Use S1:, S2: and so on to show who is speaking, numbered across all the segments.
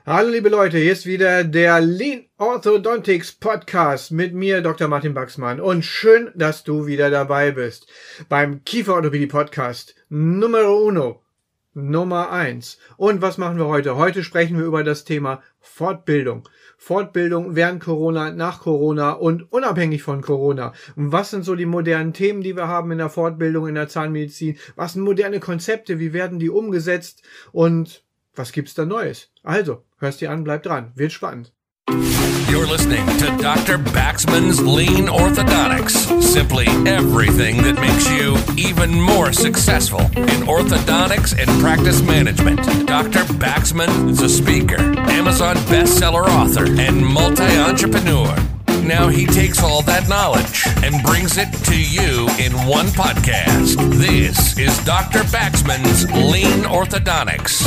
S1: Hallo liebe Leute, hier ist wieder der Lean Orthodontics Podcast mit mir, Dr. Martin Baxmann. Und schön, dass du wieder dabei bist beim Kieferorthopädie Podcast Nummer 1. Und was machen wir heute? Heute sprechen wir über das Thema Fortbildung. Fortbildung während Corona, nach Corona und unabhängig von Corona. Und was sind so die modernen Themen, die wir haben in der Fortbildung, in der Zahnmedizin? Was sind moderne Konzepte? Wie werden die umgesetzt? Und was gibt's da Neues? Also, hörst dir an, bleib dran. Wird spannend.
S2: You're listening to Dr. Baxman's Lean Orthodontics. Simply everything that makes you even more successful in orthodontics and practice management. Dr. Baxman is a speaker, Amazon bestseller author, and multi-entrepreneur. Now he takes all that knowledge and brings it to you in one podcast. This is Dr. Baxman's Lean Orthodontics.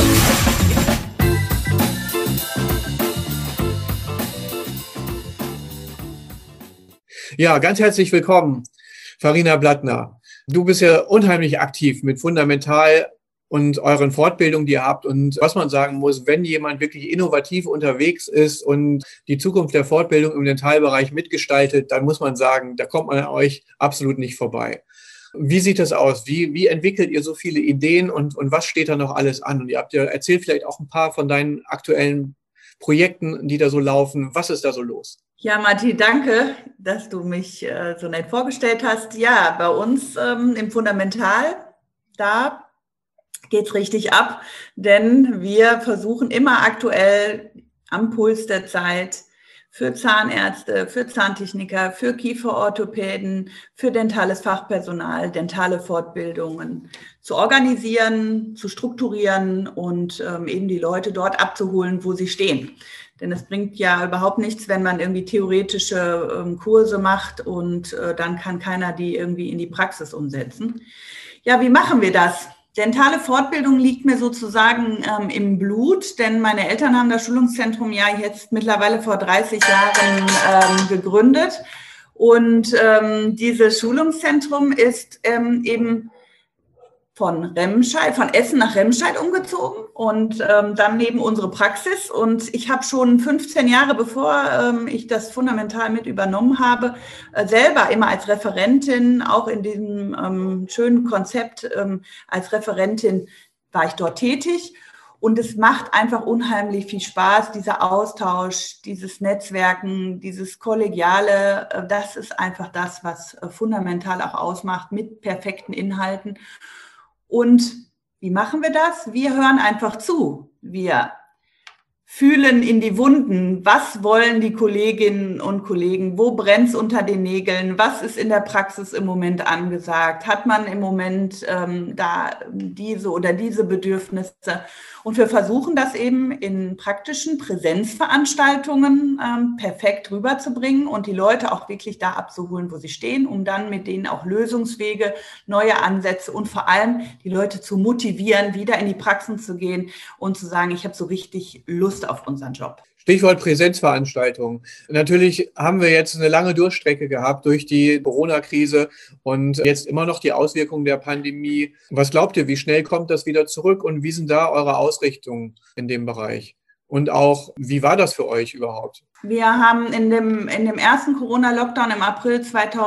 S1: Ja, ganz herzlich willkommen, Farina Blattner. Du bist ja unheimlich aktiv mit Fundamental und euren Fortbildungen, die ihr habt. Und was man sagen muss, wenn jemand wirklich innovativ unterwegs ist und die Zukunft der Fortbildung im Dentalbereich mitgestaltet, dann muss man sagen, da kommt man an euch absolut nicht vorbei. Wie sieht das aus? Wie entwickelt ihr so viele Ideen und was steht da noch alles an? Und ihr habt ja erzählt vielleicht auch ein paar von deinen aktuellen Projekten, die da so laufen. Was ist da so los?
S3: Ja, Martin, danke, dass du mich so nett vorgestellt hast. Ja, bei uns im Fundamental, da geht's richtig ab, denn wir versuchen immer aktuell am Puls der Zeit für Zahnärzte, für Zahntechniker, für Kieferorthopäden, für dentales Fachpersonal, dentale Fortbildungen zu organisieren, zu strukturieren und eben die Leute dort abzuholen, wo sie stehen. Denn es bringt ja überhaupt nichts, wenn man irgendwie theoretische Kurse macht und dann kann keiner die irgendwie in die Praxis umsetzen. Ja, wie machen wir das? Dentale Fortbildung liegt mir sozusagen im Blut, denn meine Eltern haben das Schulungszentrum ja jetzt mittlerweile vor 30 Jahren gegründet. Und dieses Schulungszentrum ist eben von Essen nach Remscheid umgezogen und dann neben unsere Praxis. Und ich habe schon 15 Jahre, bevor ich das Fundamental mit übernommen habe, selber immer als Referentin, auch in diesem schönen Konzept als Referentin war ich dort tätig. Und es macht einfach unheimlich viel Spaß, dieser Austausch, dieses Netzwerken, dieses Kollegiale. Das ist einfach das, was fundamental auch ausmacht mit perfekten Inhalten. Und wie machen wir das? Wir hören einfach zu. Wir fühlen in die Wunden. Was wollen die Kolleginnen und Kollegen? Wo brennt es unter den Nägeln? Was ist in der Praxis im Moment angesagt? Hat man im Moment da diese oder diese Bedürfnisse? Und wir versuchen das eben in praktischen Präsenzveranstaltungen perfekt rüberzubringen und die Leute auch wirklich da abzuholen, wo sie stehen, um dann mit denen auch Lösungswege, neue Ansätze und vor allem die Leute zu motivieren, wieder in die Praxen zu gehen und zu sagen, ich habe so richtig Lust auf unseren Job.
S1: Stichwort Präsenzveranstaltungen. Natürlich haben wir jetzt eine lange Durchstrecke gehabt durch die Corona-Krise und jetzt immer noch die Auswirkungen der Pandemie. Was glaubt ihr, wie schnell kommt das wieder zurück und wie sind da eure Ausrichtungen in dem Bereich? Und auch, wie war das für euch überhaupt?
S3: Wir haben in dem ersten Corona-Lockdown im April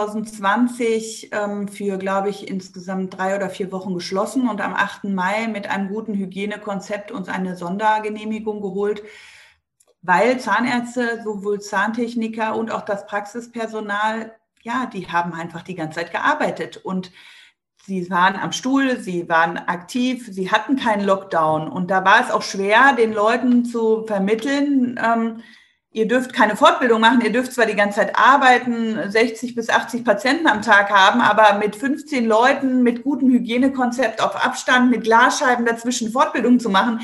S3: 2020 für, glaube ich, insgesamt 3 oder 4 Wochen geschlossen und am 8. Mai mit einem guten Hygienekonzept uns eine Sondergenehmigung geholt, weil Zahnärzte, sowohl Zahntechniker und auch das Praxispersonal, ja, die haben einfach die ganze Zeit gearbeitet und sie waren am Stuhl, sie waren aktiv, sie hatten keinen Lockdown. Und da war es auch schwer, den Leuten zu vermitteln, ihr dürft keine Fortbildung machen, ihr dürft zwar die ganze Zeit arbeiten, 60 bis 80 Patienten am Tag haben, aber mit 15 Leuten, mit gutem Hygienekonzept auf Abstand, mit Glasscheiben dazwischen Fortbildung zu machen,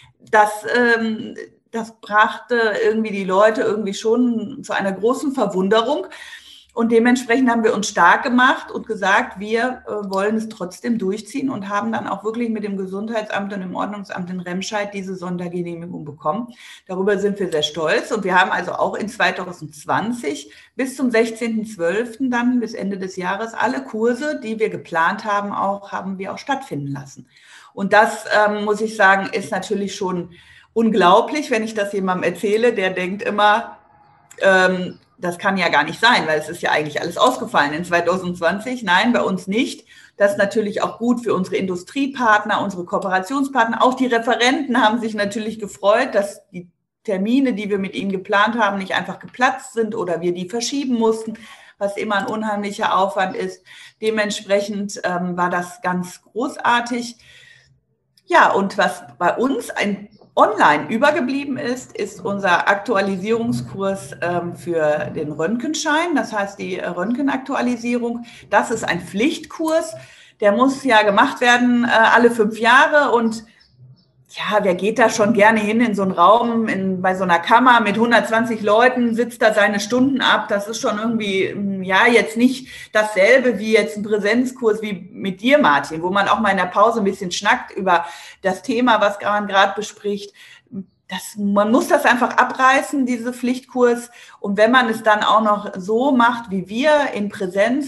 S3: das brachte irgendwie die Leute irgendwie schon zu einer großen Verwunderung. Und dementsprechend haben wir uns stark gemacht und gesagt, wir wollen es trotzdem durchziehen und haben dann auch wirklich mit dem Gesundheitsamt und dem Ordnungsamt in Remscheid diese Sondergenehmigung bekommen. Darüber sind wir sehr stolz und wir haben also auch in 2020 bis zum 16.12. dann bis Ende des Jahres alle Kurse, die wir geplant haben, haben wir auch stattfinden lassen. Und das, muss ich sagen, ist natürlich schon unglaublich, wenn ich das jemandem erzähle, der denkt immer, das kann ja gar nicht sein, weil es ist ja eigentlich alles ausgefallen in 2020. Nein, bei uns nicht. Das ist natürlich auch gut für unsere Industriepartner, unsere Kooperationspartner. Auch die Referenten haben sich natürlich gefreut, dass die Termine, die wir mit ihnen geplant haben, nicht einfach geplatzt sind oder wir die verschieben mussten, was immer ein unheimlicher Aufwand ist. Dementsprechend war das ganz großartig. Ja, und was bei uns ein online übergeblieben ist, ist unser Aktualisierungskurs für den Röntgenschein. Das heißt, die Röntgenaktualisierung, das ist ein Pflichtkurs. Der muss ja gemacht werden alle 5 Jahre. Und ja, wer geht da schon gerne hin in so einen Raum, bei so einer Kammer mit 120 Leuten, sitzt da seine Stunden ab. Das ist schon irgendwie, ja, jetzt nicht dasselbe wie jetzt ein Präsenzkurs wie mit dir, Martin, wo man auch mal in der Pause ein bisschen schnackt über das Thema, was man gerade bespricht. Man muss das einfach abreißen, diese Pflichtkurs. Und wenn man es dann auch noch so macht, wie wir in Präsenz,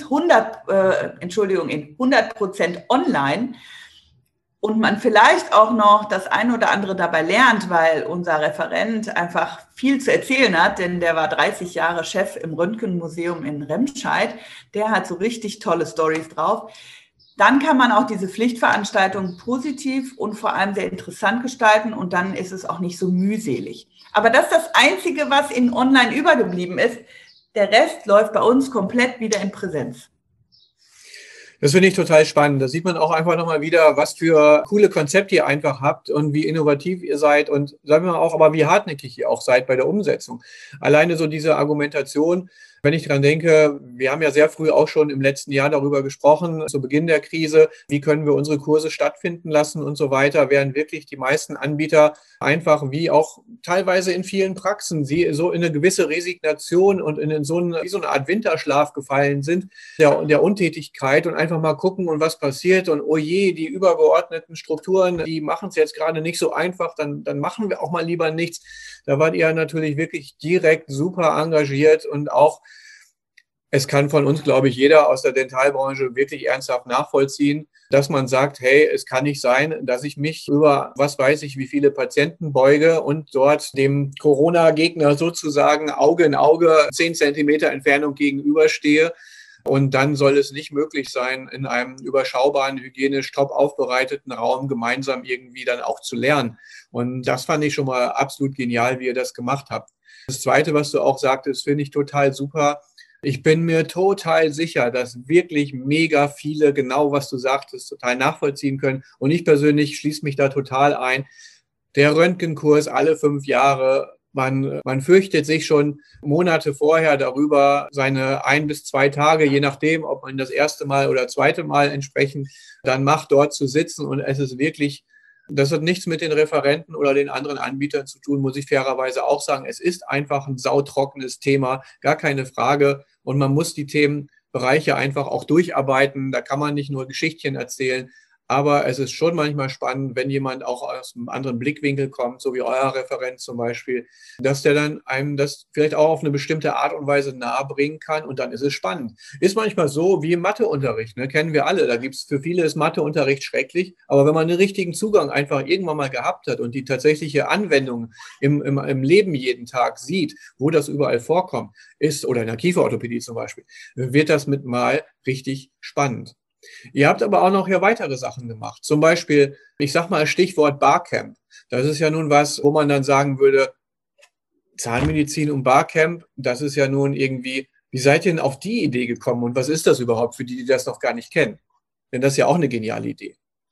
S3: 100% online, und man vielleicht auch noch das ein oder andere dabei lernt, weil unser Referent einfach viel zu erzählen hat, denn der war 30 Jahre Chef im Röntgenmuseum in Remscheid. Der hat so richtig tolle Storys drauf. Dann kann man auch diese Pflichtveranstaltung positiv und vor allem sehr interessant gestalten und dann ist es auch nicht so mühselig. Aber das ist das Einzige, was in online übergeblieben ist. Der Rest läuft bei uns komplett wieder in Präsenz.
S1: Das finde ich total spannend. Da sieht man auch einfach nochmal wieder, was für coole Konzepte ihr einfach habt und wie innovativ ihr seid und sagen wir mal auch, aber wie hartnäckig ihr auch seid bei der Umsetzung. Alleine so diese Argumentation, wenn ich dran denke, wir haben ja sehr früh auch schon im letzten Jahr darüber gesprochen, zu Beginn der Krise, wie können wir unsere Kurse stattfinden lassen und so weiter, während wirklich die meisten Anbieter einfach wie auch teilweise in vielen Praxen, sie so in eine gewisse Resignation und in so eine Art Winterschlaf gefallen sind, der Untätigkeit und einfach mal gucken und was passiert und oh je, die übergeordneten Strukturen, die machen es jetzt gerade nicht so einfach, dann machen wir auch mal lieber nichts. Da wart ihr natürlich wirklich direkt super engagiert und auch es kann von uns, glaube ich, jeder aus der Dentalbranche wirklich ernsthaft nachvollziehen, dass man sagt, hey, es kann nicht sein, dass ich mich über, was weiß ich, wie viele Patienten beuge und dort dem Corona-Gegner sozusagen Auge in Auge 10 Zentimeter Entfernung gegenüberstehe. Und dann soll es nicht möglich sein, in einem überschaubaren, hygienisch top aufbereiteten Raum gemeinsam irgendwie dann auch zu lernen. Und das fand ich schon mal absolut genial, wie ihr das gemacht habt. Das Zweite, was du auch sagtest, finde ich total super. Ich bin mir total sicher, dass wirklich mega viele genau, was du sagtest, total nachvollziehen können. Und ich persönlich schließe mich da total ein. Der Röntgenkurs alle 5 Jahre, man fürchtet sich schon Monate vorher darüber, seine 1 bis 2 Tage, je nachdem, ob man das erste Mal oder zweite Mal entsprechend dann macht, dort zu sitzen. Und es ist wirklich, das hat nichts mit den Referenten oder den anderen Anbietern zu tun, muss ich fairerweise auch sagen. Es ist einfach ein sautrockenes Thema, gar keine Frage. Und man muss die Themenbereiche einfach auch durcharbeiten. Da kann man nicht nur Geschichtchen erzählen. Aber es ist schon manchmal spannend, wenn jemand auch aus einem anderen Blickwinkel kommt, so wie euer Referent zum Beispiel, dass der dann einem das vielleicht auch auf eine bestimmte Art und Weise nahebringen kann und dann ist es spannend. Ist manchmal so wie im Matheunterricht, ne? Kennen wir alle. Da gibt's für viele ist Matheunterricht schrecklich, aber wenn man den richtigen Zugang einfach irgendwann mal gehabt hat und die tatsächliche Anwendung im Leben jeden Tag sieht, wo das überall vorkommt, ist, oder in der Kieferorthopädie zum Beispiel, wird das mit mal richtig spannend. Ihr habt aber auch noch hier weitere Sachen gemacht. Zum Beispiel, ich sag mal Stichwort Barcamp. Das ist ja nun was, wo man dann sagen würde, Zahnmedizin und Barcamp, das ist ja nun irgendwie, wie seid ihr denn auf die Idee gekommen und was ist das überhaupt für die, die das noch gar nicht kennen? Denn das ist ja auch eine geniale Idee.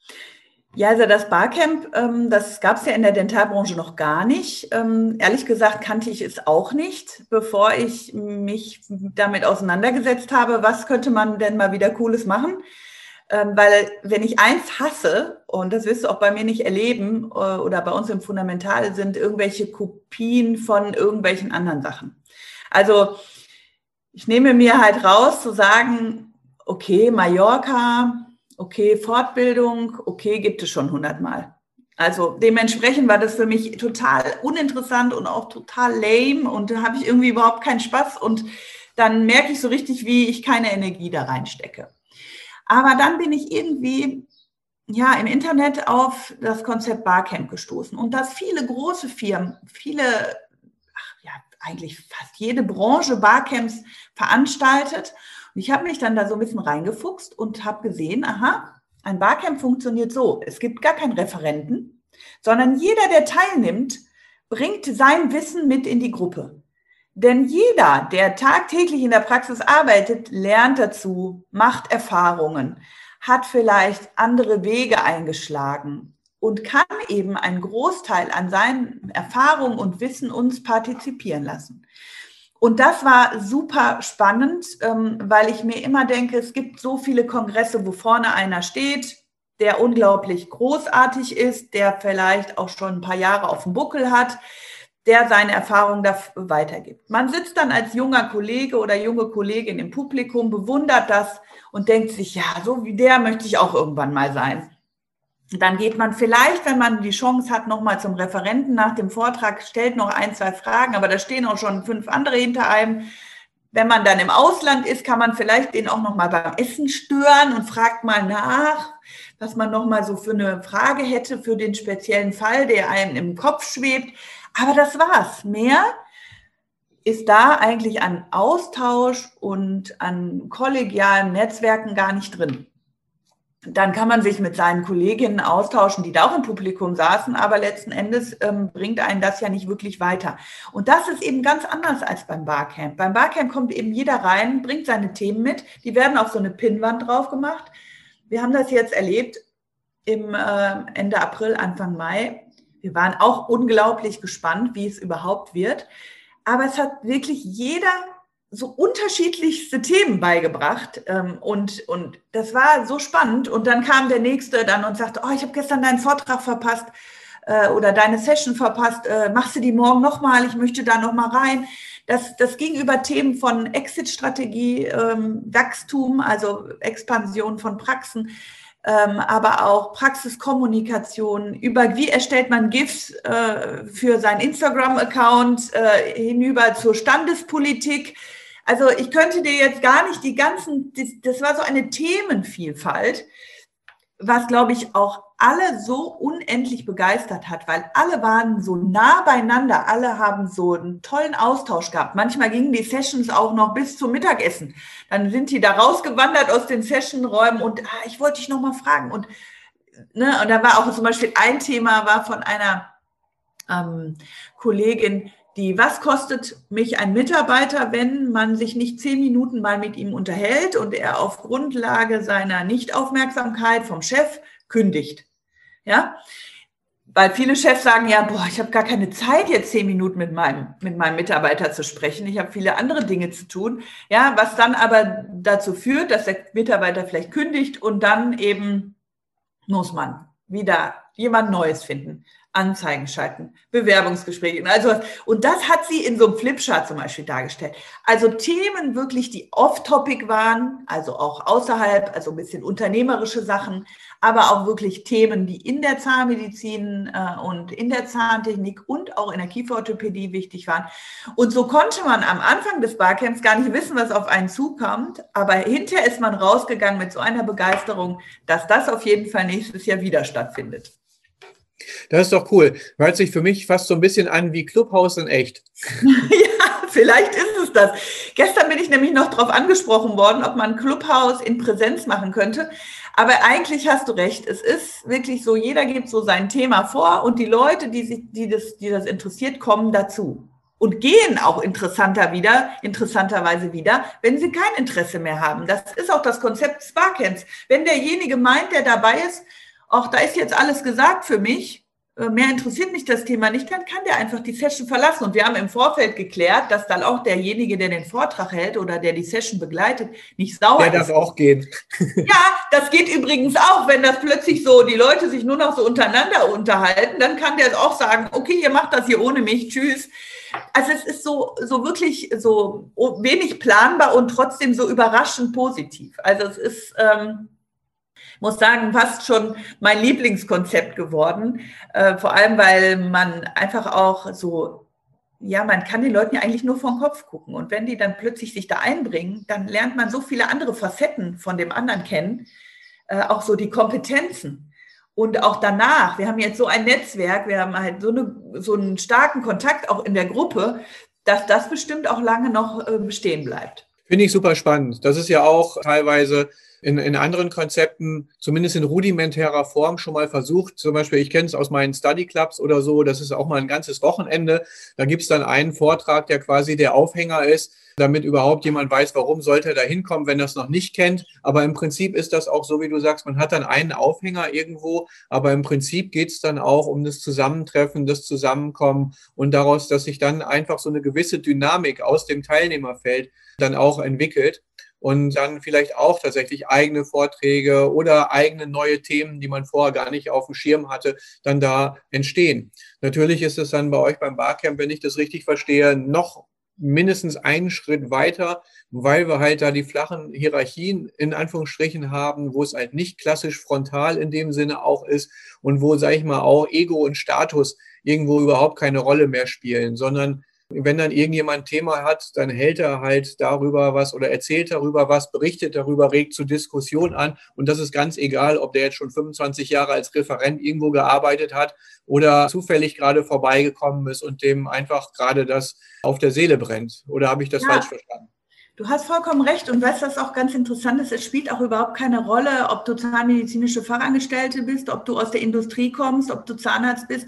S3: Ja, also das Barcamp, das gab es ja in der Dentalbranche noch gar nicht. Ehrlich gesagt kannte ich es auch nicht, bevor ich mich damit auseinandergesetzt habe, was könnte man denn mal wieder Cooles machen. Weil wenn ich eins hasse, und das wirst du auch bei mir nicht erleben oder bei uns im Fundamental, sind irgendwelche Kopien von irgendwelchen anderen Sachen. Also ich nehme mir halt raus zu sagen, okay, Mallorca, okay, Fortbildung, okay, gibt es schon 100-mal. Also dementsprechend war das für mich total uninteressant und auch total lame und da habe ich irgendwie überhaupt keinen Spaß und dann merke ich so richtig, wie ich keine Energie da reinstecke. Aber dann bin ich irgendwie im Internet auf das Konzept Barcamp gestoßen und dass viele große Firmen, eigentlich fast jede Branche Barcamps veranstaltet. Und ich habe mich dann da so ein bisschen reingefuchst und habe gesehen, ein Barcamp funktioniert so, es gibt gar keinen Referenten, sondern jeder, der teilnimmt, bringt sein Wissen mit in die Gruppe. Denn jeder, der tagtäglich in der Praxis arbeitet, lernt dazu, macht Erfahrungen, hat vielleicht andere Wege eingeschlagen und kann eben einen Großteil an seinen Erfahrungen und Wissen uns partizipieren lassen. Und das war super spannend, weil ich mir immer denke, es gibt so viele Kongresse, wo vorne einer steht, der unglaublich großartig ist, der vielleicht auch schon ein paar Jahre auf dem Buckel hat, der seine Erfahrungen da weitergibt. Man sitzt dann als junger Kollege oder junge Kollegin im Publikum, bewundert das und denkt sich, ja, so wie der möchte ich auch irgendwann mal sein. Dann geht man vielleicht, wenn man die Chance hat, nochmal zum Referenten nach dem Vortrag, stellt noch 1, 2 Fragen, aber da stehen auch schon 5 andere hinter einem. Wenn man dann im Ausland ist, kann man vielleicht den auch nochmal beim Essen stören und fragt mal nach, was man nochmal so für eine Frage hätte für den speziellen Fall, der einem im Kopf schwebt. Aber das war's. Mehr ist da eigentlich an Austausch und an kollegialen Netzwerken gar nicht drin. Dann kann man sich mit seinen Kolleginnen austauschen, die da auch im Publikum saßen, aber letzten Endes bringt einen das ja nicht wirklich weiter. Und das ist eben ganz anders als beim Barcamp. Beim Barcamp kommt eben jeder rein, bringt seine Themen mit, die werden auf so eine Pinnwand drauf gemacht. Wir haben das jetzt erlebt im Ende April, Anfang Mai. Wir waren auch unglaublich gespannt, wie es überhaupt wird. Aber es hat wirklich jeder so unterschiedlichste Themen beigebracht und das war so spannend. Und dann kam der Nächste dann und sagte, ich habe gestern deinen Vortrag verpasst oder deine Session verpasst, machst du die morgen nochmal, ich möchte da nochmal rein. Das ging über Themen von Exit-Strategie, Wachstum, also Expansion von Praxen, aber auch Praxiskommunikation, über wie erstellt man GIFs für seinen Instagram-Account, hinüber zur Standespolitik. Also ich könnte dir jetzt gar nicht das war so eine Themenvielfalt, was, glaube ich, auch alle so unendlich begeistert hat, weil alle waren so nah beieinander, alle haben so einen tollen Austausch gehabt. Manchmal gingen die Sessions auch noch bis zum Mittagessen. Dann sind die da rausgewandert aus den Sessionräumen und ich wollte dich noch mal fragen. Und da war auch zum Beispiel ein Thema, war von einer Kollegin, was kostet mich ein Mitarbeiter, wenn man sich nicht 10 Minuten mal mit ihm unterhält und er auf Grundlage seiner Nichtaufmerksamkeit vom Chef kündigt? Ja, weil viele Chefs sagen ja, ich habe gar keine Zeit, jetzt 10 Minuten mit meinem Mitarbeiter zu sprechen. Ich habe viele andere Dinge zu tun. Ja, was dann aber dazu führt, dass der Mitarbeiter vielleicht kündigt und dann eben muss man wieder jemand Neues finden. Anzeigen schalten, Bewerbungsgespräche. Und das hat sie in so einem Flipchart zum Beispiel dargestellt. Also Themen wirklich, die off-topic waren, also auch außerhalb, also ein bisschen unternehmerische Sachen, aber auch wirklich Themen, die in der Zahnmedizin und in der Zahntechnik und auch in der Kieferorthopädie wichtig waren. Und so konnte man am Anfang des Barcamps gar nicht wissen, was auf einen zukommt, aber hinterher ist man rausgegangen mit so einer Begeisterung, dass das auf jeden Fall nächstes Jahr wieder stattfindet.
S1: Das ist doch cool. Hört sich für mich fast so ein bisschen an wie Clubhouse in echt.
S3: Ja, vielleicht ist es das. Gestern bin ich nämlich noch darauf angesprochen worden, ob man Clubhouse in Präsenz machen könnte. Aber eigentlich hast du recht. Es ist wirklich so, jeder gibt so sein Thema vor und die Leute, die das interessiert, kommen dazu. Und gehen auch interessanterweise wieder, wenn sie kein Interesse mehr haben. Das ist auch das Konzept des Barcamps. Wenn derjenige meint, der dabei ist, da ist jetzt alles gesagt für mich, mehr interessiert mich das Thema nicht, dann kann der einfach die Session verlassen. Und wir haben im Vorfeld geklärt, dass dann auch derjenige, der den Vortrag hält oder der die Session begleitet, nicht sauer ist.
S1: Der darf auch gehen.
S3: Ja, das geht übrigens auch, wenn das plötzlich so, die Leute sich nur noch so untereinander unterhalten, dann kann der auch sagen, okay, ihr macht das hier ohne mich, tschüss. Also es ist so wirklich so wenig planbar und trotzdem so überraschend positiv. Also es ist... muss sagen, fast schon mein Lieblingskonzept geworden. Vor allem, weil man einfach auch so, man kann den Leuten ja eigentlich nur vor den Kopf gucken. Und wenn die dann plötzlich sich da einbringen, dann lernt man so viele andere Facetten von dem anderen kennen, auch so die Kompetenzen. Und auch danach, wir haben jetzt so ein Netzwerk, wir haben halt so einen starken Kontakt auch in der Gruppe, dass das bestimmt auch lange noch bestehen bleibt.
S1: Finde ich super spannend. Das ist ja auch teilweise in anderen Konzepten, zumindest in rudimentärer Form schon mal versucht. Zum Beispiel, ich kenne es aus meinen Study Clubs oder so, das ist auch mal ein ganzes Wochenende. Da gibt es dann einen Vortrag, der quasi der Aufhänger ist, damit überhaupt jemand weiß, warum sollte er da hinkommen, wenn er es noch nicht kennt. Aber im Prinzip ist das auch so, wie du sagst, man hat dann einen Aufhänger irgendwo, aber im Prinzip geht es dann auch um das Zusammentreffen, das Zusammenkommen und daraus, dass sich dann einfach so eine gewisse Dynamik aus dem Teilnehmerfeld dann auch entwickelt. Und dann vielleicht auch tatsächlich eigene Vorträge oder eigene neue Themen, die man vorher gar nicht auf dem Schirm hatte, dann da entstehen. Natürlich ist es dann bei euch beim Barcamp, wenn ich das richtig verstehe, noch mindestens einen Schritt weiter, weil wir halt da die flachen Hierarchien in Anführungsstrichen haben, wo es halt nicht klassisch frontal in dem Sinne auch ist und wo, sage ich mal, auch Ego und Status irgendwo überhaupt keine Rolle mehr spielen, sondern wenn dann irgendjemand ein Thema hat, dann hält er halt darüber was oder erzählt darüber was, berichtet darüber, regt zur Diskussion an. Und das ist ganz egal, ob der jetzt schon 25 Jahre als Referent irgendwo gearbeitet hat oder zufällig gerade vorbeigekommen ist und dem einfach gerade das auf der Seele brennt. Oder habe ich das falsch verstanden?
S3: Du hast vollkommen recht und weißt, was auch ganz interessant ist, es spielt auch überhaupt keine Rolle, ob du zahnmedizinische Fachangestellte bist, ob du aus der Industrie kommst, ob du Zahnarzt bist.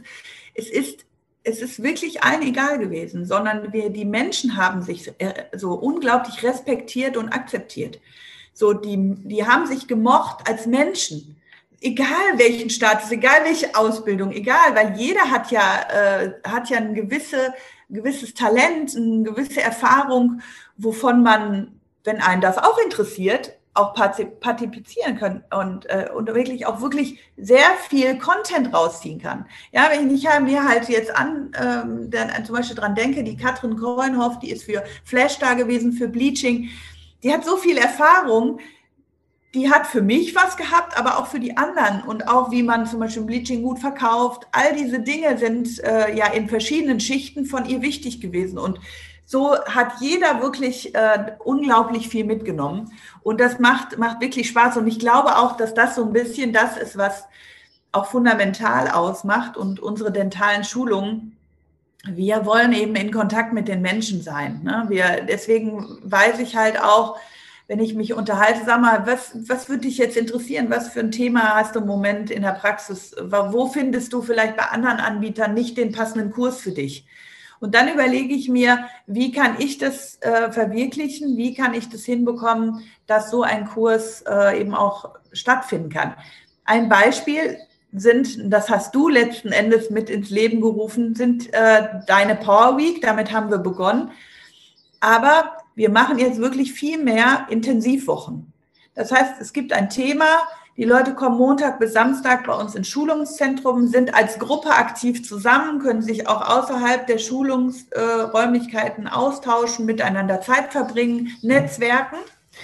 S3: Es ist wirklich allen egal gewesen, sondern die Menschen haben sich so unglaublich respektiert und akzeptiert. So, die haben sich gemocht als Menschen, egal welchen Status, egal welche Ausbildung, egal, weil jeder hat ja ein gewisses Talent, eine gewisse Erfahrung, wovon man, wenn einen das auch interessiert, auch partizipieren können und wirklich auch wirklich sehr viel Content rausziehen kann. Ja, wenn ich mir halt jetzt dann zum Beispiel dran denke, die Katrin Kreuenhoff, die ist für Flash da gewesen, für Bleaching, die hat so viel Erfahrung, die hat für mich was gehabt, aber auch für die anderen und auch wie man zum Beispiel Bleaching gut verkauft. All diese Dinge sind ja in verschiedenen Schichten von ihr wichtig gewesen und so hat jeder wirklich unglaublich viel mitgenommen und das macht wirklich Spaß und ich glaube auch, dass das so ein bisschen das ist, was auch fundamental ausmacht und unsere dentalen Schulungen, wir wollen eben in Kontakt mit den Menschen sein. Ne? Deswegen weiß ich halt auch, wenn ich mich unterhalte, sag mal, was würde dich jetzt interessieren? Was für ein Thema hast du im Moment in der Praxis? Wo findest du vielleicht bei anderen Anbietern nicht den passenden Kurs für dich? Und dann überlege ich mir, wie kann ich das verwirklichen? Wie kann ich das hinbekommen, dass so ein Kurs eben auch stattfinden kann? Ein Beispiel das hast du letzten Endes mit ins Leben gerufen, sind deine Power Week. Damit haben wir begonnen. Aber wir machen jetzt wirklich viel mehr Intensivwochen. Das heißt, es gibt ein Thema, die Leute kommen Montag bis Samstag bei uns ins Schulungszentrum, sind als Gruppe aktiv zusammen, können sich auch außerhalb der Schulungsräumlichkeiten austauschen, miteinander Zeit verbringen, netzwerken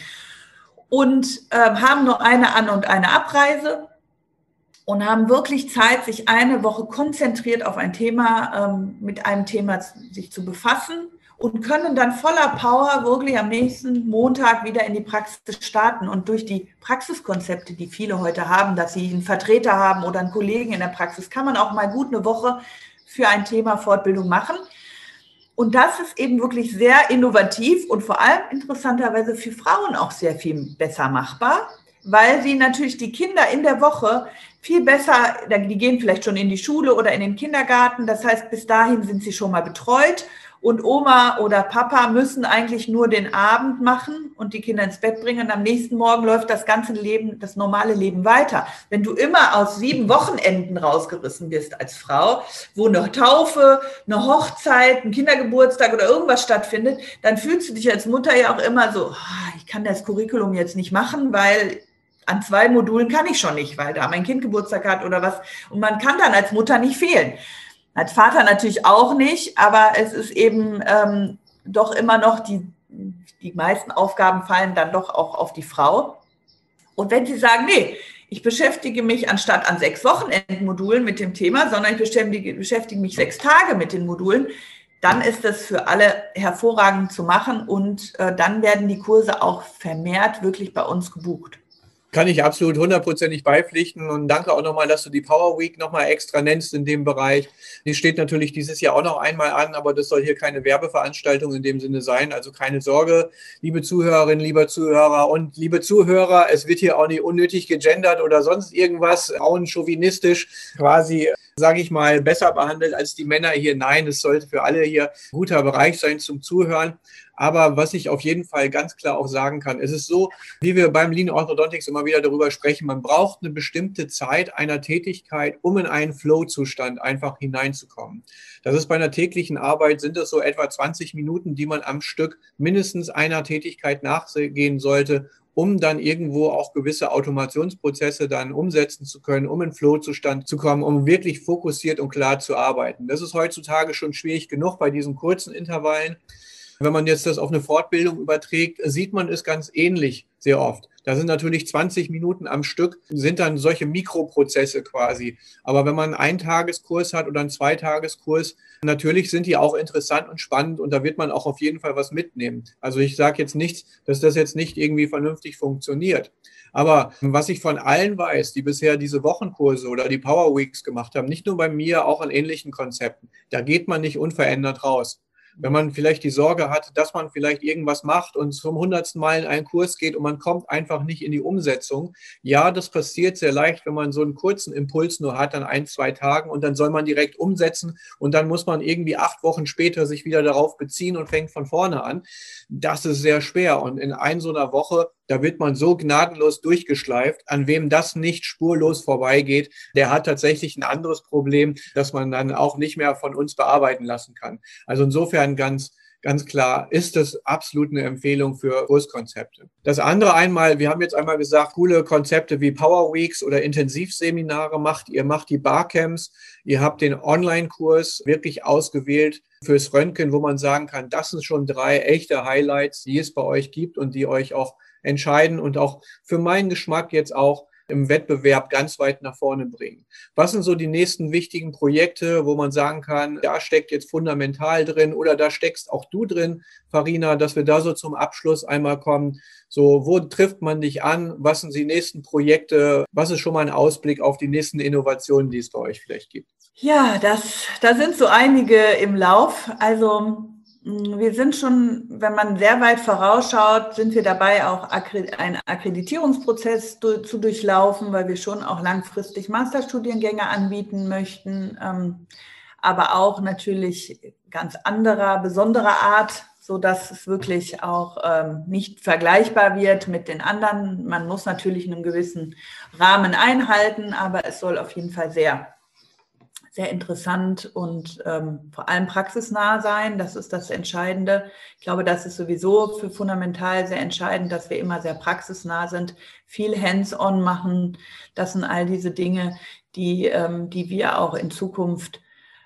S3: und haben nur eine An- und eine Abreise und haben wirklich Zeit, sich eine Woche konzentriert auf ein Thema, mit einem Thema sich zu befassen. Und können dann voller Power wirklich am nächsten Montag wieder in die Praxis starten. Und durch die Praxiskonzepte, die viele heute haben, dass sie einen Vertreter haben oder einen Kollegen in der Praxis, kann man auch mal gut eine Woche für ein Thema Fortbildung machen. Und das ist eben wirklich sehr innovativ und vor allem interessanterweise für Frauen auch sehr viel besser machbar, weil sie natürlich die Kinder in der Woche viel besser, die gehen vielleicht schon in die Schule oder in den Kindergarten. Das heißt, bis dahin sind sie schon mal betreut. Und Oma oder Papa müssen eigentlich nur den Abend machen und die Kinder ins Bett bringen. Und am nächsten Morgen läuft das ganze Leben, das normale Leben weiter. Wenn du immer aus 7 Wochenenden rausgerissen bist als Frau, wo eine Taufe, eine Hochzeit, ein Kindergeburtstag oder irgendwas stattfindet, dann fühlst du dich als Mutter ja auch immer so, ich kann das Curriculum jetzt nicht machen, weil an 2 Modulen kann ich schon nicht, weil da mein Kind Geburtstag hat oder was. Und man kann dann als Mutter nicht fehlen. Als Vater natürlich auch nicht, aber es ist eben doch immer noch, die meisten Aufgaben fallen dann doch auch auf die Frau. Und wenn sie sagen, nee, ich beschäftige mich anstatt an 6 Wochenendmodulen mit dem Thema, sondern ich beschäftige mich 6 Tage mit den Modulen, dann ist das für alle hervorragend zu machen und dann werden die Kurse auch vermehrt wirklich bei uns gebucht.
S1: Kann ich absolut 100%ig beipflichten und danke auch nochmal, dass du die Power Week nochmal extra nennst in dem Bereich. Die steht natürlich dieses Jahr auch noch einmal an, aber das soll hier keine Werbeveranstaltung in dem Sinne sein. Also keine Sorge, liebe Zuhörerinnen, lieber Zuhörer und liebe Zuhörer, es wird hier auch nicht unnötig gegendert oder sonst irgendwas, frauenchauvinistisch quasi, sage ich mal, besser behandelt als die Männer hier. Nein, es sollte für alle hier ein guter Bereich sein zum Zuhören. Aber was ich auf jeden Fall ganz klar auch sagen kann, es ist so, wie wir beim Lean Orthodontics immer wieder darüber sprechen, man braucht eine bestimmte Zeit einer Tätigkeit, um in einen Flow-Zustand einfach hineinzukommen. Das ist bei einer täglichen Arbeit, sind das so etwa 20 Minuten, die man am Stück mindestens einer Tätigkeit nachgehen sollte, um dann irgendwo auch gewisse Automationsprozesse dann umsetzen zu können, um in Flow-Zustand zu kommen, um wirklich fokussiert und klar zu arbeiten. Das ist heutzutage schon schwierig genug bei diesen kurzen Intervallen. Wenn man jetzt das auf eine Fortbildung überträgt, sieht man es ganz ähnlich sehr oft. Da sind natürlich 20 Minuten am Stück, sind dann solche Mikroprozesse quasi. Aber wenn man einen Tageskurs hat oder einen Zweitageskurs, natürlich sind die auch interessant und spannend und da wird man auch auf jeden Fall was mitnehmen. Also ich sage jetzt nichts, dass das jetzt nicht irgendwie vernünftig funktioniert. Aber was ich von allen weiß, die bisher diese Wochenkurse oder die Power Weeks gemacht haben, nicht nur bei mir, auch an ähnlichen Konzepten, da geht man nicht unverändert raus. Wenn man vielleicht die Sorge hat, dass man vielleicht irgendwas macht und zum 100. Mal in einen Kurs geht und man kommt einfach nicht in die Umsetzung. Ja, das passiert sehr leicht, wenn man so einen kurzen Impuls nur hat an 1-2 Tagen und dann soll man direkt umsetzen und dann muss man irgendwie 8 Wochen später sich wieder darauf beziehen und fängt von vorne an. Das ist sehr schwer und in so einer Woche, da wird man so gnadenlos durchgeschleift. An wem das nicht spurlos vorbeigeht, der hat tatsächlich ein anderes Problem, das man dann auch nicht mehr von uns bearbeiten lassen kann. Also insofern ganz klar ist das absolut eine Empfehlung für Kurskonzepte. Das andere einmal, wir haben jetzt einmal gesagt, coole Konzepte wie Power Weeks oder Intensivseminare macht ihr die Barcamps, ihr habt den Online-Kurs wirklich ausgewählt fürs Röntgen, wo man sagen kann, das sind schon 3 echte Highlights, die es bei euch gibt und die euch auch entscheiden und auch für meinen Geschmack jetzt auch im Wettbewerb ganz weit nach vorne bringen. Was sind so die nächsten wichtigen Projekte, wo man sagen kann, da steckt jetzt fundamental drin oder da steckst auch du drin, Farina, dass wir da so zum Abschluss einmal kommen. So, wo trifft man dich an? Was sind die nächsten Projekte? Was ist schon mal ein Ausblick auf die nächsten Innovationen, die es bei euch vielleicht gibt?
S3: Ja, da sind so einige im Lauf. Also wir sind schon, wenn man sehr weit vorausschaut, sind wir dabei, auch einen Akkreditierungsprozess zu durchlaufen, weil wir schon auch langfristig Masterstudiengänge anbieten möchten, aber auch natürlich ganz anderer, besonderer Art, so dass es wirklich auch nicht vergleichbar wird mit den anderen. Man muss natürlich einen gewissen Rahmen einhalten, aber es soll auf jeden Fall sehr interessant und vor allem praxisnah sein. Das ist das Entscheidende. Ich glaube, das ist sowieso für fundamental sehr entscheidend, dass wir immer sehr praxisnah sind, viel hands-on machen. Das sind all diese Dinge, die wir auch in Zukunft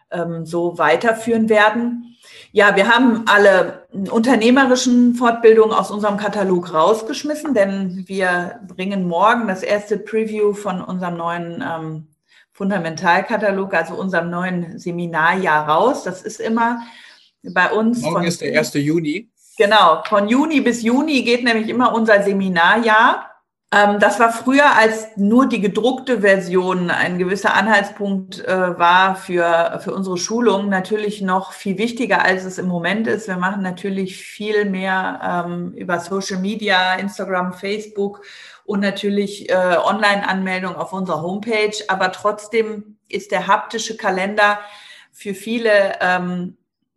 S3: so weiterführen werden. Ja, wir haben alle unternehmerischen Fortbildungen aus unserem Katalog rausgeschmissen, denn wir bringen morgen das erste Preview von unserem neuen Fundamentalkatalog, also unserem neuen Seminarjahr raus. Das ist immer bei uns.
S1: Morgen ist der 1. Juni.
S3: Genau, von Juni bis Juni geht nämlich immer unser Seminarjahr. Das war früher, als nur die gedruckte Version ein gewisser Anhaltspunkt war für unsere Schulung, natürlich noch viel wichtiger, als es im Moment ist. Wir machen natürlich viel mehr über Social Media, Instagram, Facebook und natürlich Online-Anmeldung auf unserer Homepage. Aber trotzdem ist der haptische Kalender für viele,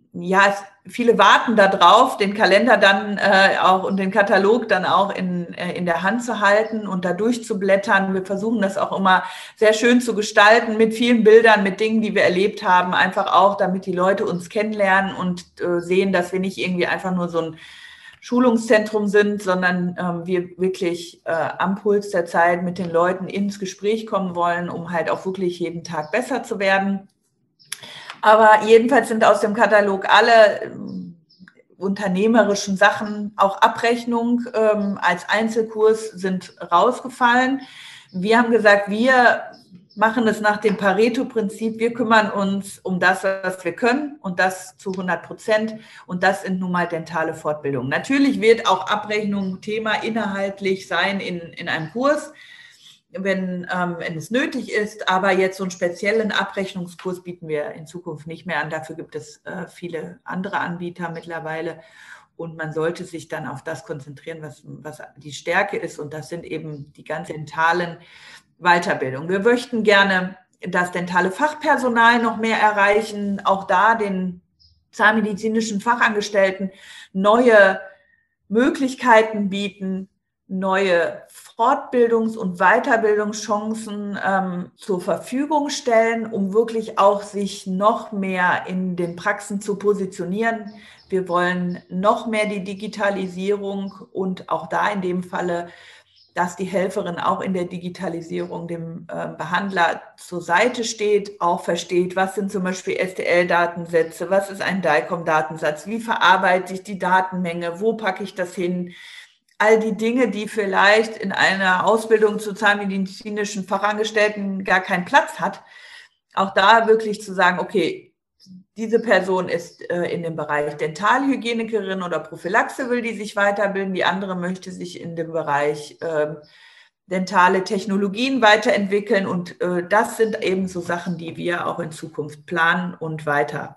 S3: viele warten da drauf, den Kalender dann auch und den Katalog dann auch in der Hand zu halten und da durchzublättern. Wir versuchen das auch immer sehr schön zu gestalten mit vielen Bildern, mit Dingen, die wir erlebt haben, einfach auch, damit die Leute uns kennenlernen und sehen, dass wir nicht irgendwie einfach nur so ein Schulungszentrum sind, sondern wir wirklich am Puls der Zeit mit den Leuten ins Gespräch kommen wollen, um halt auch wirklich jeden Tag besser zu werden. Aber jedenfalls sind aus dem Katalog alle unternehmerischen Sachen, auch Abrechnung als Einzelkurs sind rausgefallen. Wir haben gesagt, wir machen es nach dem Pareto-Prinzip. Wir kümmern uns um das, was wir können und das zu 100%. Und das sind nun mal dentale Fortbildungen. Natürlich wird auch Abrechnung Thema inhaltlich sein in einem Kurs, wenn es nötig ist. Aber jetzt so einen speziellen Abrechnungskurs bieten wir in Zukunft nicht mehr an. Dafür gibt es viele andere Anbieter mittlerweile. Und man sollte sich dann auf das konzentrieren, was die Stärke ist. Und das sind eben die ganz dentalen Weiterbildungen. Wir möchten gerne das dentale Fachpersonal noch mehr erreichen, auch da den zahnmedizinischen Fachangestellten neue Möglichkeiten bieten, neue Fortbildungs- und Weiterbildungschancen zur Verfügung stellen, um wirklich auch sich noch mehr in den Praxen zu positionieren. Wir wollen noch mehr die Digitalisierung und auch da in dem Falle, dass die Helferin auch in der Digitalisierung dem Behandler zur Seite steht, auch versteht, was sind zum Beispiel STL-Datensätze, was ist ein DICOM-Datensatz, wie verarbeite ich die Datenmenge, wo packe ich das hin, all die Dinge, die vielleicht in einer Ausbildung zu zahnmedizinischen Fachangestellten gar keinen Platz hat, auch da wirklich zu sagen, okay, diese Person ist in dem Bereich Dentalhygienikerin oder Prophylaxe, will die sich weiterbilden. Die andere möchte sich in dem Bereich dentale Technologien weiterentwickeln. Und das sind eben so Sachen, die wir auch in Zukunft planen und weiter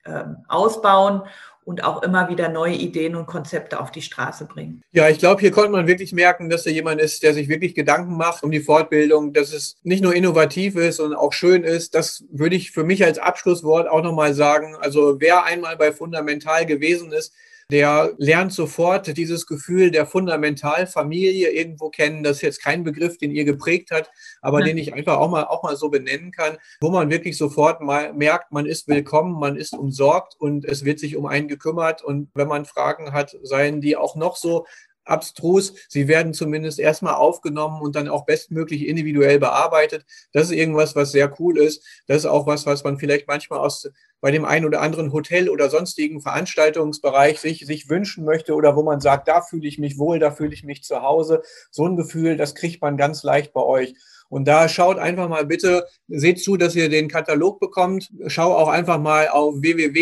S3: ausbauen und auch immer wieder neue Ideen und Konzepte auf die Straße bringen.
S1: Ja, ich glaube, hier konnte man wirklich merken, dass da jemand ist, der sich wirklich Gedanken macht um die Fortbildung, dass es nicht nur innovativ ist, sondern auch schön ist. Das würde ich für mich als Abschlusswort auch nochmal sagen. Also wer einmal bei Fundamental gewesen ist, der lernt sofort dieses Gefühl der Fundamentalfamilie irgendwo kennen. Das ist jetzt kein Begriff, den ihr geprägt hat, aber den ich einfach auch mal so benennen kann, wo man wirklich sofort mal merkt, man ist willkommen, man ist umsorgt und es wird sich um einen gekümmert. Und wenn man Fragen hat, seien die auch noch so abstrus, sie werden zumindest erstmal aufgenommen und dann auch bestmöglich individuell bearbeitet. Das ist irgendwas, was sehr cool ist. Das ist auch was man vielleicht manchmal bei dem einen oder anderen Hotel oder sonstigen Veranstaltungsbereich sich wünschen möchte oder wo man sagt, da fühle ich mich wohl, da fühle ich mich zu Hause. So ein Gefühl, das kriegt man ganz leicht bei euch. Und da schaut einfach mal bitte, seht zu, dass ihr den Katalog bekommt. Schau auch einfach mal auf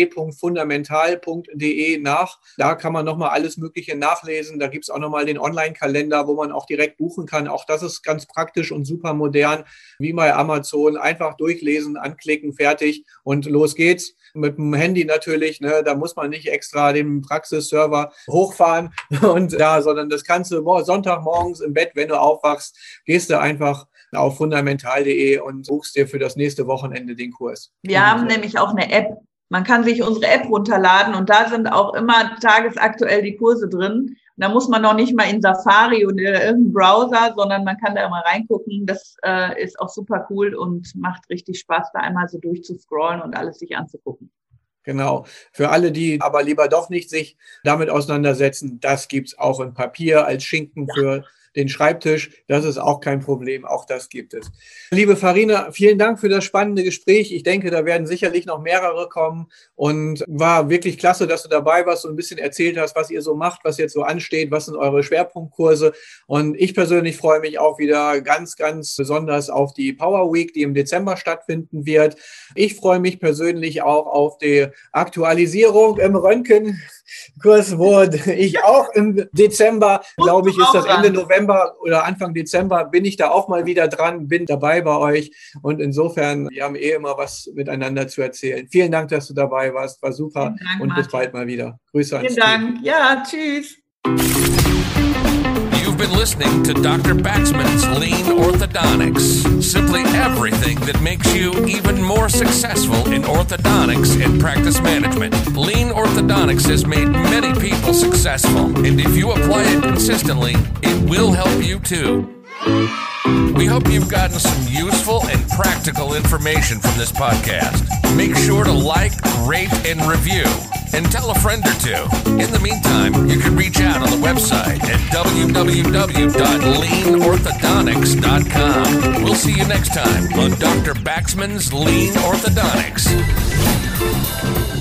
S1: www.fundamental.de nach. Da kann man nochmal alles Mögliche nachlesen. Da gibt es auch nochmal den Online-Kalender, wo man auch direkt buchen kann. Auch das ist ganz praktisch und super modern, wie bei Amazon. Einfach durchlesen, anklicken, fertig und los geht's. Mit dem Handy natürlich, ne, da muss man nicht extra den Praxisserver hochfahren sondern das kannst du Sonntagmorgens im Bett, wenn du aufwachst, gehst du einfach auf fundamental.de und buchst dir für das nächste Wochenende den Kurs.
S3: Wir haben nämlich auch eine App. Man kann sich unsere App runterladen und da sind auch immer tagesaktuell die Kurse drin. Da muss man noch nicht mal in Safari oder irgendeinen Browser, sondern man kann da immer reingucken. Das ist auch super cool und macht richtig Spaß, da einmal so durchzuscrollen und alles sich anzugucken.
S1: Genau. Für alle, die aber lieber doch nicht sich damit auseinandersetzen, das gibt es auch in Papier als Schinken für den Schreibtisch. Das ist auch kein Problem. Auch das gibt es. Liebe Farina, vielen Dank für das spannende Gespräch. Ich denke, da werden sicherlich noch mehrere kommen und war wirklich klasse, dass du dabei warst und ein bisschen erzählt hast, was ihr so macht, was jetzt so ansteht, was sind eure Schwerpunktkurse. Und ich persönlich freue mich auch wieder ganz, ganz besonders auf die Power Week, die im Dezember stattfinden wird. Ich freue mich persönlich auch auf die Aktualisierung im Röntgenkurs, wo ich auch im Dezember, glaube ich, ist das Ende November oder Anfang Dezember, bin ich da auch mal wieder dran, bin dabei bei euch und insofern, wir haben immer was miteinander zu erzählen. Vielen Dank, dass du dabei warst, war super
S3: Dank,
S1: und bis bald mal wieder. Grüße ans
S3: Team. Vielen Dank, ja, tschüss.
S2: You've been listening to Dr. Baxman's Lean Orthodontics. Simply everything that makes you even more successful in orthodontics and practice management. Lean Orthodontics has made many people successful, and if you apply it consistently, it will help you too. We hope you've gotten some useful and practical information from this podcast. Make sure to like, rate, and review, and tell a friend or two. In the meantime, you can reach out on the website at www.leanorthodontics.com. We'll see you next time on Dr. Baxman's Lean Orthodontics.